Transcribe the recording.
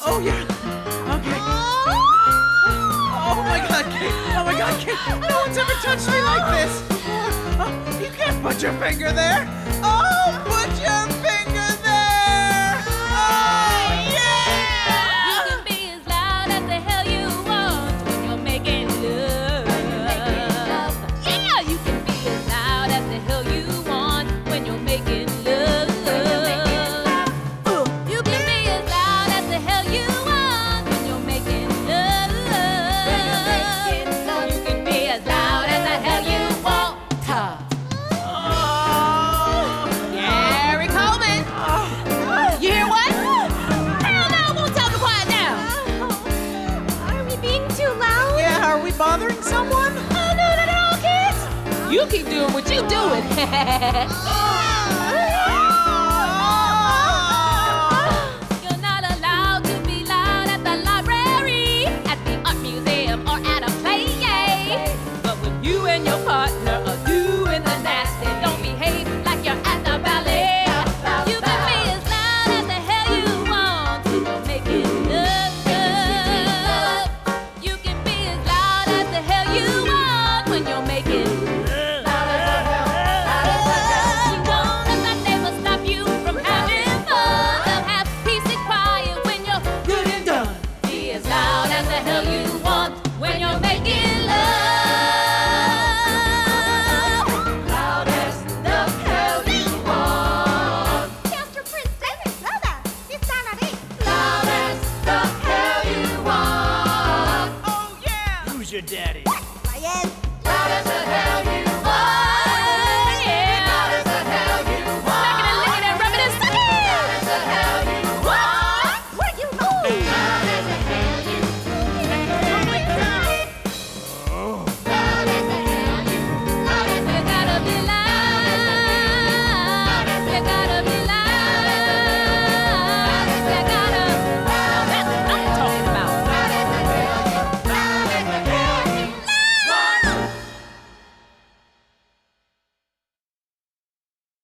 Oh, yeah. Okay. Oh, my God, Kate. Oh, my God, Kate. No one's ever touched me like this. Oh, you can't put your finger there. Oh, put your finger there. Oh, yeah. You can be as loud as the hell you want when you're making love. Yeah, you can be as loud as the hell you want when you're making love. You can be as loud as the hell you want when you're making love. You can be as loud as the hell you want. Gary Coleman, you hear what? Hell no, I'm gonna tell him to quiet down. Are we being too loud? Yeah, are we bothering someone? Oh, no, not at all, kids. You keep doing what you doing. You're not allowed to be loud at the library, at the art museum, or at a play. But when you and your partner are doing the nasty, don't behave like you're at the ballet. You can be as loud as the hell you want when you're making love. You can be as loud as the hell you want when you're making love. Don't let that never stop you from having fun. Love, have peace and quiet when you're good and done. Be as loud as the hell you want when you're making love. Loud as the hell you want. Pastor Prince David, louder. It's Saturday. Loud as the hell you want. Oh, yeah. Who's your daddy? Ryan. Loud as the hell you